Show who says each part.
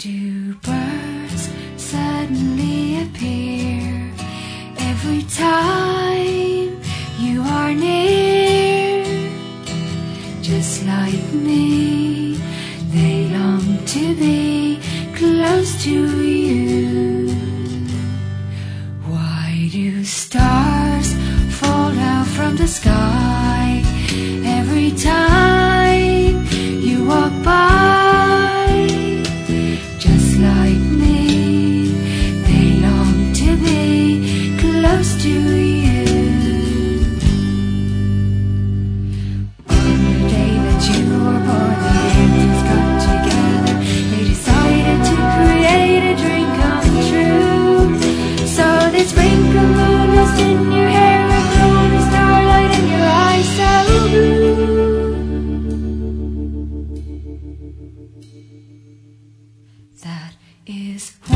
Speaker 1: do birds suddenly appear every time you are near? Just like me, they long to be close to you. Why do stars fall down from the sky every time you walk by? Just like me, they long to be close to you. On the day that you were born, the angels got together. They decided to create a dream come true. So they sprinkle moonlight in your hair and golden starlight in your eyes so blue. That is